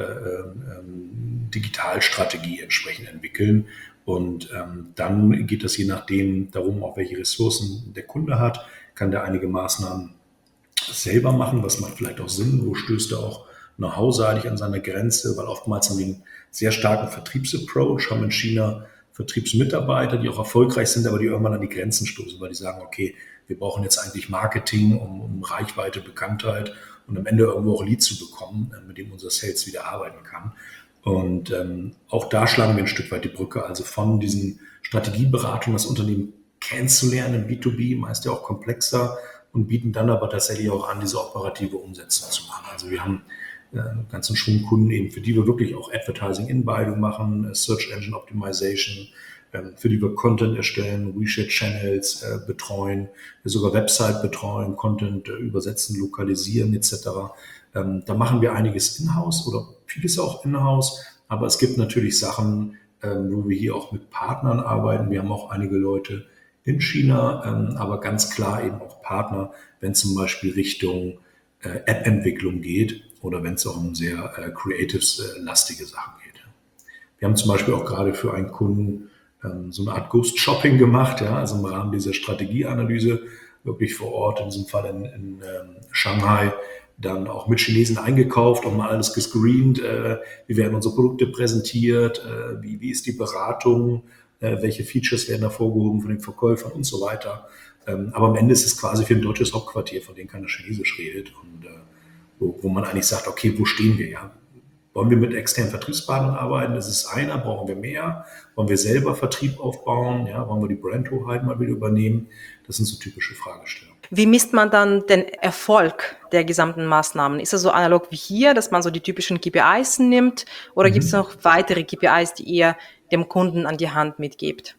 Digitalstrategie entsprechend entwickeln. Und dann geht es je nachdem darum, auch welche Ressourcen der Kunde hat, kann der einige Maßnahmen selber machen, was macht vielleicht auch Sinn, wo stößt er auch know-how-seitig an seine Grenze, weil oftmals haben wir einen sehr starken Vertriebsapproach, haben in China Vertriebsmitarbeiter, die auch erfolgreich sind, aber die irgendwann an die Grenzen stoßen, weil die sagen, okay, wir brauchen jetzt eigentlich Marketing, um Reichweite, Bekanntheit und am Ende irgendwo auch Lead zu bekommen, mit dem unser Sales wieder arbeiten kann. Und auch da schlagen wir ein Stück weit die Brücke, also von diesen Strategieberatungen, das Unternehmen kennenzulernen im B2B, meist ja auch komplexer, und bieten dann aber tatsächlich auch an, diese operative Umsetzung zu machen. Also wir haben einen ganzen Schwung Kunden eben, für die wir wirklich auch Advertising Inbound machen, Search Engine Optimization, für die wir Content erstellen, WeChat-Channels betreuen, sogar Website betreuen, Content übersetzen, lokalisieren etc. Da machen wir einiges in-house oder vieles auch in-house, aber es gibt natürlich Sachen, wo wir hier auch mit Partnern arbeiten. Wir haben auch einige Leute in China, aber ganz klar eben auch Partner, wenn zum Beispiel Richtung App-Entwicklung geht oder wenn es auch um sehr Creatives-lastige Sachen geht. Wir haben zum Beispiel auch gerade für einen Kunden so eine Art Ghost-Shopping gemacht, ja, also im Rahmen dieser Strategieanalyse wirklich vor Ort, in diesem Fall in Shanghai, dann auch mit Chinesen eingekauft und mal alles gescreent, wie werden unsere Produkte präsentiert, wie ist die Beratung, welche Features werden hervorgehoben von den Verkäufern und so weiter. Aber am Ende ist es quasi für ein deutsches Hauptquartier, von dem keiner Chinesisch redet und wo man eigentlich sagt, okay, wo stehen wir? Ja? Wollen wir mit externen Vertriebspartnern arbeiten? Das ist einer, brauchen wir mehr? Wollen wir selber Vertrieb aufbauen? Ja? Wollen wir die Brandhoheit mal wieder übernehmen? Das sind so typische Fragestellungen. Wie misst man dann den Erfolg der gesamten Maßnahmen? Ist das so analog wie hier, dass man so die typischen KPIs nimmt? Oder gibt es noch weitere KPIs, die ihr dem Kunden an die Hand mitgebt?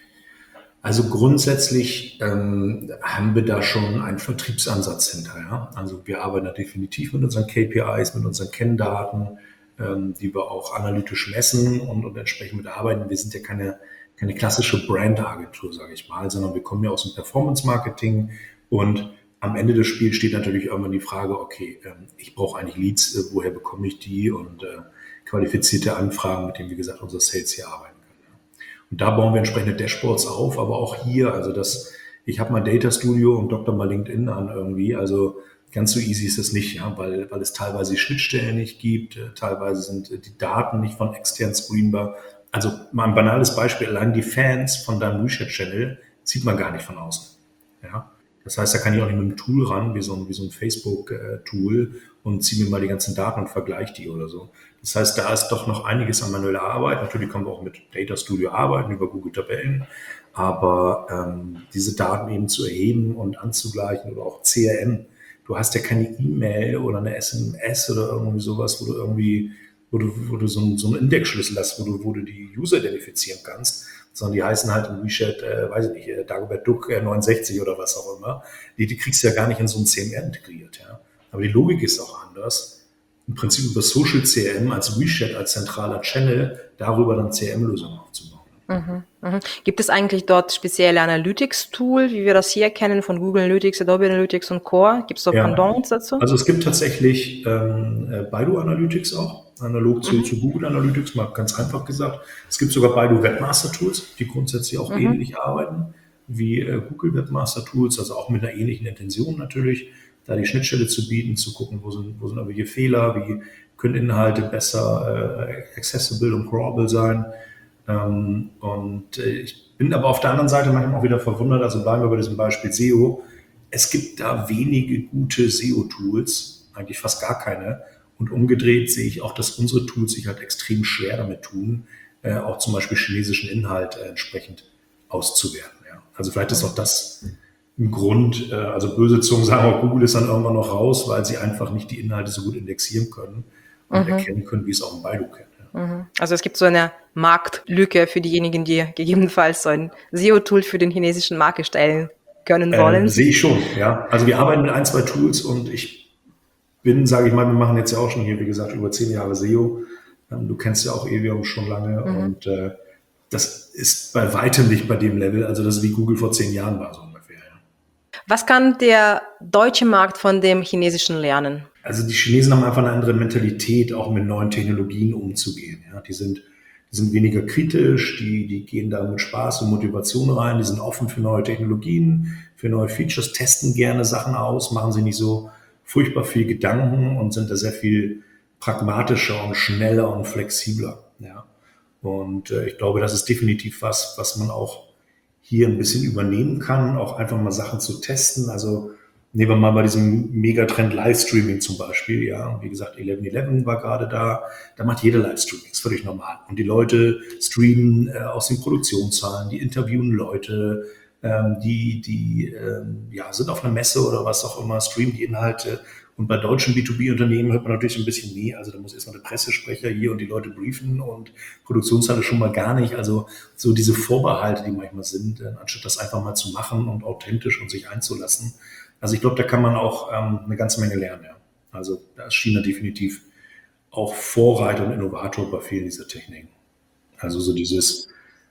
Also grundsätzlich haben wir da schon einen Vertriebsansatz hinter. Ja? Also wir arbeiten da definitiv mit unseren KPIs, mit unseren Kenndaten, die wir auch analytisch messen und entsprechend mitarbeiten. Wir sind ja keine klassische Brandagentur, sage ich mal, sondern wir kommen ja aus dem Performance-Marketing und am Ende des Spiels steht natürlich irgendwann die Frage, okay, ich brauche eigentlich Leads, woher bekomme ich die und qualifizierte Anfragen, mit denen, wie gesagt, unser Sales hier arbeiten kann. Und da bauen wir entsprechende Dashboards auf, aber auch hier, also ich habe mal Data Studio und doctor mal LinkedIn an irgendwie, also ganz so easy ist es nicht, ja, weil es teilweise die Schnittstellen nicht gibt, teilweise sind die Daten nicht von extern screenbar. Also mal ein banales Beispiel, allein die Fans von deinem WeChat-Channel sieht man gar nicht von außen. Ja? Das heißt, da kann ich auch nicht mit einem Tool ran, wie so ein Facebook-Tool und ziehe mir mal die ganzen Daten und vergleiche die oder so. Das heißt, da ist doch noch einiges an manueller Arbeit. Natürlich können wir auch mit Data Studio arbeiten, über Google Tabellen, aber diese Daten eben zu erheben und anzugleichen oder auch CRM. Du hast ja keine E-Mail oder eine SMS oder irgendwie sowas, wo du irgendwie wo du so einen Indexschlüssel hast, wo du die User identifizieren kannst, sondern die heißen halt im WeChat, weiß ich nicht, Dagobert Duck 69 oder was auch immer. Die kriegst du ja gar nicht in so ein CMR integriert. Ja. Aber die Logik ist auch anders. Im Prinzip über Social CRM als WeChat, als zentraler Channel, darüber dann CRM-Lösungen aufzubauen. Gibt es eigentlich dort spezielle Analytics-Tool, wie wir das hier kennen von Google Analytics, Adobe Analytics und Core? Gibt es dort Pendants dazu? Also es gibt tatsächlich Baidu Analytics auch, analog zu Google Analytics, mal ganz einfach gesagt. Es gibt sogar Baidu Webmaster Tools, die grundsätzlich auch ähnlich arbeiten wie Google Webmaster Tools, also auch mit einer ähnlichen Intention natürlich, da die Schnittstelle zu bieten, zu gucken, wo sind irgendwelche Fehler, wie können Inhalte besser accessible und crawlable sein. Ich bin aber auf der anderen Seite manchmal auch wieder verwundert, also bleiben wir bei diesem Beispiel SEO. Es gibt da wenige gute SEO-Tools, eigentlich fast gar keine. Und umgedreht sehe ich auch, dass unsere Tools sich halt extrem schwer damit tun, auch zum Beispiel chinesischen Inhalt entsprechend auszuwerten. Ja. Also vielleicht ist auch das ein Grund, also böse Zungen sagen auch, Google ist dann irgendwann noch raus, weil sie einfach nicht die Inhalte so gut indexieren können und erkennen können, wie es auch ein Baidu kennt. Ja. Also es gibt so eine Marktlücke für diejenigen, die gegebenenfalls so ein SEO-Tool für den chinesischen Markt erstellen können wollen. Sehe ich schon, ja. Also wir arbeiten mit 1, 2 Tools und ich bin, sage ich mal, wir machen jetzt ja auch schon hier, wie gesagt, über 10 Jahre SEO. Du kennst ja auch Evium schon lange und das ist bei weitem nicht bei dem Level, also das ist wie Google vor 10 Jahren war, so ungefähr. Ja. Was kann der deutsche Markt von dem chinesischen lernen? Also die Chinesen haben einfach eine andere Mentalität, auch mit neuen Technologien umzugehen. Ja. Die sind weniger kritisch, die gehen da mit Spaß und Motivation rein, die sind offen für neue Technologien, für neue Features, testen gerne Sachen aus, machen sich nicht so furchtbar viel Gedanken und sind da sehr viel pragmatischer und schneller und flexibler. Ja. Und ich glaube, das ist definitiv was man auch hier ein bisschen übernehmen kann, auch einfach mal Sachen zu testen. Also nehmen wir mal bei diesem Megatrend Livestreaming zum Beispiel. Ja, und wie gesagt, 11.11 war gerade da. Da macht jeder Livestreaming, ist völlig normal. Und die Leute streamen aus den Produktionszahlen, die interviewen Leute, die sind auf einer Messe oder was auch immer, streamen die Inhalte. Und bei deutschen B2B-Unternehmen hört man natürlich so ein bisschen, nee, also da muss erstmal der Pressesprecher hier und die Leute briefen und Produktionshalle schon mal gar nicht. Also so diese Vorbehalte, die manchmal sind, anstatt das einfach mal zu machen und authentisch und sich einzulassen. Also ich glaube, da kann man auch eine ganze Menge lernen. Ja. Also da ist China definitiv auch Vorreiter und Innovator bei vielen dieser Techniken. Also so dieses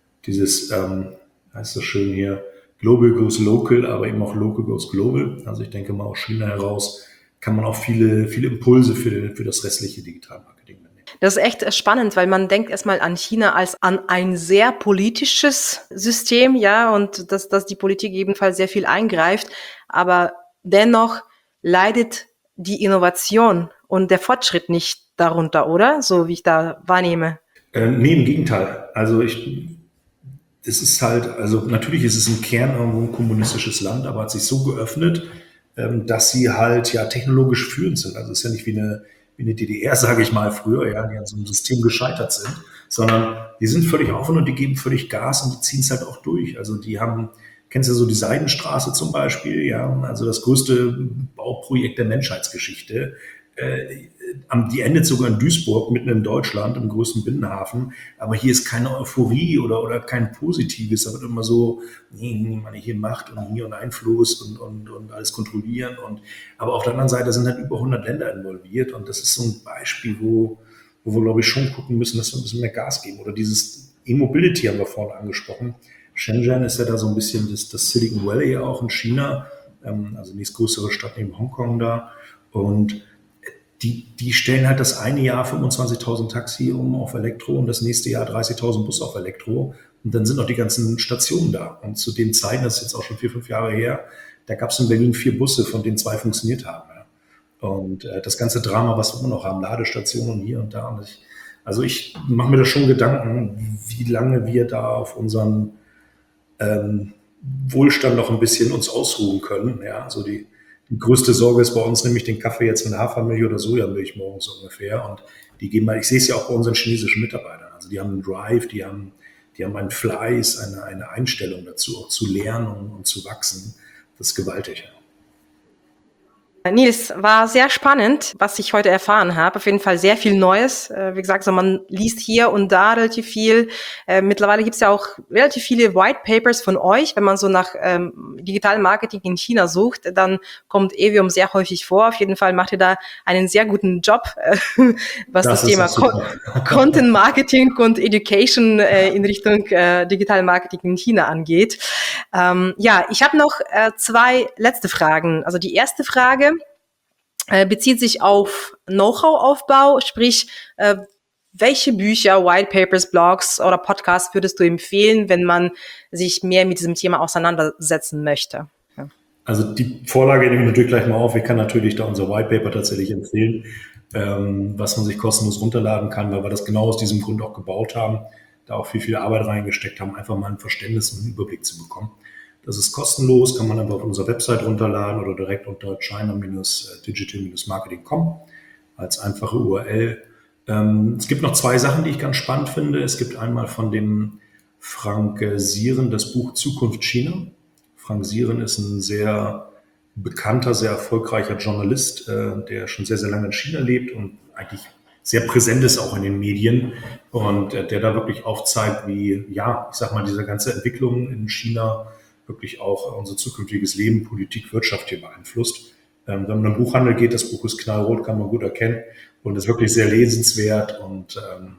heißt das schön hier, Global goes local, aber eben auch local goes global. Also ich denke mal, aus China heraus kann man auch viele Impulse für das restliche Digitalmarketing mitnehmen. Das ist echt spannend, weil man denkt erstmal an China als an ein sehr politisches System, ja, und dass die Politik ebenfalls sehr viel eingreift. Aber dennoch leidet die Innovation und der Fortschritt nicht darunter, oder? So wie ich da wahrnehme. Nee, im Gegenteil. Also das ist halt, also natürlich ist es im Kern irgendwo ein kommunistisches Land, aber hat sich so geöffnet, dass sie halt ja technologisch führend sind. Also es ist ja nicht wie eine DDR, sage ich mal, früher, ja, die an so einem System gescheitert sind, sondern die sind völlig offen und die geben völlig Gas und die ziehen es halt auch durch. Also die haben, kennst du so die Seidenstraße zum Beispiel, ja, also das größte Bauprojekt der Menschheitsgeschichte. Die endet sogar in Duisburg, mitten in Deutschland, im größten Binnenhafen. Aber hier ist keine Euphorie oder kein Positives. Da wird immer so, nee, man hier Macht und hier und Einfluss und alles kontrollieren. Aber auf der anderen Seite sind halt über 100 Länder involviert. Und das ist so ein Beispiel, wo wir, glaube ich, schon gucken müssen, dass wir ein bisschen mehr Gas geben. Oder dieses E-Mobility haben wir vorhin angesprochen. Shenzhen ist ja da so ein bisschen das Silicon Valley auch in China. Also nächstgrößere Stadt neben Hongkong da. Und die stellen halt das eine Jahr 25.000 Taxi um auf Elektro und das nächste Jahr 30.000 Bus auf Elektro. Und dann sind auch die ganzen Stationen da. Und zu den Zeiten, das ist jetzt auch schon 4, 5 Jahre her, da gab es in Berlin 4 Busse, von denen 2 funktioniert haben. Ja. Und das ganze Drama, was wir immer noch haben, Ladestationen hier und da. Und ich mache mir da schon Gedanken, wie lange wir da auf unseren Wohlstand noch ein bisschen uns ausruhen können. Ja, also die größte Sorge ist bei uns nämlich den Kaffee jetzt mit Hafermilch oder Sojamilch morgens ungefähr. Und die geben mal, ich sehe es ja auch bei unseren chinesischen Mitarbeitern. Also die haben einen Drive, die haben einen Fleiß, eine Einstellung dazu, auch zu lernen und zu wachsen. Das ist gewaltig. Nils, war sehr spannend, was ich heute erfahren habe. Auf jeden Fall sehr viel Neues. Wie gesagt, so man liest hier und da relativ viel. Mittlerweile gibt es ja auch relativ viele White Papers von euch. Wenn man so nach digitalem Marketing in China sucht, dann kommt Evium sehr häufig vor. Auf jeden Fall macht ihr da einen sehr guten Job, was das Thema Content Marketing und Education in Richtung digitalen Marketing in China angeht. Ich habe noch 2 letzte Fragen. Also die erste Frage bezieht sich auf Know-how-Aufbau, sprich, welche Bücher, White Papers, Blogs oder Podcasts würdest du empfehlen, wenn man sich mehr mit diesem Thema auseinandersetzen möchte? Ja. Also die Vorlage nehme ich natürlich gleich mal auf. Ich kann natürlich da unser White Paper tatsächlich empfehlen, was man sich kostenlos runterladen kann, weil wir das genau aus diesem Grund auch gebaut haben, da auch viel Arbeit reingesteckt haben, einfach mal ein Verständnis und einen Überblick zu bekommen. Das ist kostenlos, kann man einfach auf unserer Website runterladen oder direkt unter china-digital-marketing.com als einfache URL. Es gibt noch 2 Sachen, die ich ganz spannend finde. Es gibt einmal von dem Frank Sieren das Buch Zukunft China. Frank Sieren ist ein sehr bekannter, sehr erfolgreicher Journalist, der schon sehr, sehr lange in China lebt und eigentlich sehr präsent ist auch in den Medien und der da wirklich aufzeigt, wie, diese ganze Entwicklung in China wirklich auch unser zukünftiges Leben, Politik, Wirtschaft hier beeinflusst. Wenn man im Buchhandel geht, das Buch ist knallrot, kann man gut erkennen und ist wirklich sehr lesenswert und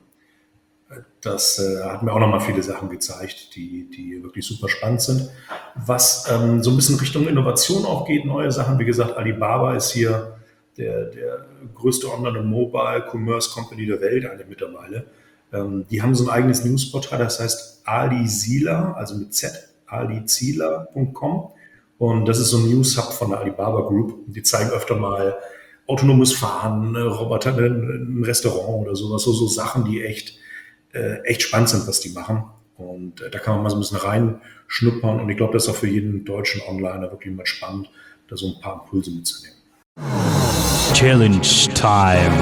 das hat mir auch nochmal viele Sachen gezeigt, die wirklich super spannend sind. Was so ein bisschen Richtung Innovation auch geht, neue Sachen, wie gesagt, Alibaba ist hier der größte Online- und Mobile-Commerce-Company der Welt, eine mittlerweile. Die haben so ein eigenes Newsportal, das heißt Alizila, also mit Z, alizila.com. Und das ist so ein News-Hub von der Alibaba Group. Die zeigen öfter mal autonomes Fahren, Roboter im Restaurant oder sowas, so Sachen, die echt spannend sind, was die machen. Und da kann man mal so ein bisschen reinschnuppern. Und ich glaube, das ist auch für jeden deutschen Onliner wirklich mal spannend, da so ein paar Impulse mitzunehmen. Challenge Time.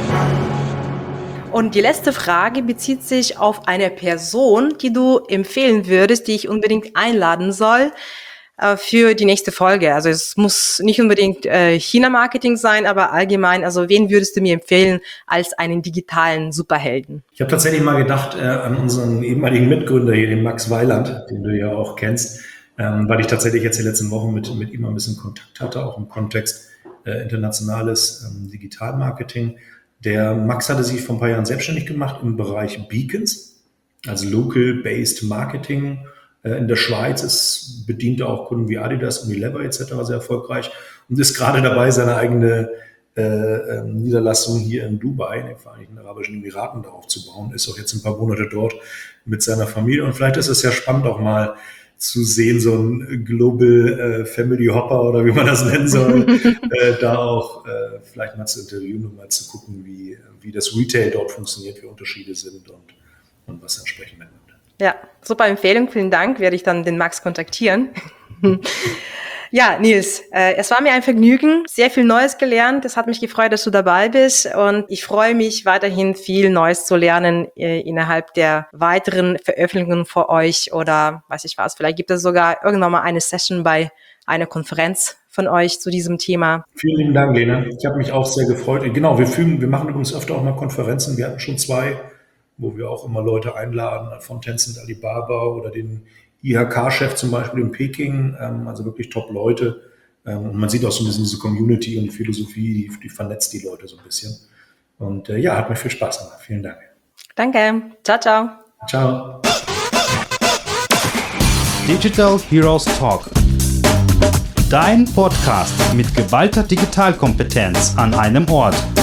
Und die letzte Frage bezieht sich auf eine Person, die du empfehlen würdest, die ich unbedingt einladen soll für die nächste Folge. Also es muss nicht unbedingt China-Marketing sein, aber allgemein, also wen würdest du mir empfehlen als einen digitalen Superhelden? Ich habe tatsächlich mal gedacht an unseren ehemaligen Mitgründer hier, den Max Weiland, den du ja auch kennst, weil ich tatsächlich jetzt die letzten Wochen mit ihm ein bisschen Kontakt hatte, auch im Kontext internationales Digitalmarketing. Der Max hatte sich vor ein paar Jahren selbstständig gemacht im Bereich Beacons, also Local-Based Marketing. In der Schweiz bedient er auch Kunden wie Adidas, Unilever etc. sehr erfolgreich und ist gerade dabei, seine eigene Niederlassung hier in Dubai, in den Vereinigten Arabischen Emiraten, darauf zu bauen. Ist auch jetzt ein paar Monate dort mit seiner Familie. Und vielleicht ist es ja spannend, auch mal zu sehen, so ein Global Family Hopper oder wie man das nennen soll, da auch vielleicht mal zu interviewen und mal zu gucken, wie das Retail dort funktioniert, wie Unterschiede sind und was entsprechend mitnimmt. Ja, super Empfehlung, vielen Dank, werde ich dann den Max kontaktieren. Ja, Nils, es war mir ein Vergnügen, sehr viel Neues gelernt. Es hat mich gefreut, dass du dabei bist und ich freue mich weiterhin viel Neues zu lernen innerhalb der weiteren Veröffentlichungen für euch oder weiß ich was. Vielleicht gibt es sogar irgendwann mal eine Session bei einer Konferenz von euch zu diesem Thema. Vielen lieben Dank, Lena. Ich habe mich auch sehr gefreut. Genau, wir machen übrigens öfter auch mal Konferenzen. Wir hatten schon 2, wo wir auch immer Leute einladen, von Tencent, Alibaba oder den IHK-Chef zum Beispiel in Peking, also wirklich Top-Leute. Und man sieht auch so ein bisschen diese Community und die Philosophie, die vernetzt die Leute so ein bisschen. Und hat mir viel Spaß gemacht. Vielen Dank. Danke. Ciao, ciao. Ciao. Digital Heroes Talk. Dein Podcast mit geballter Digitalkompetenz an einem Ort.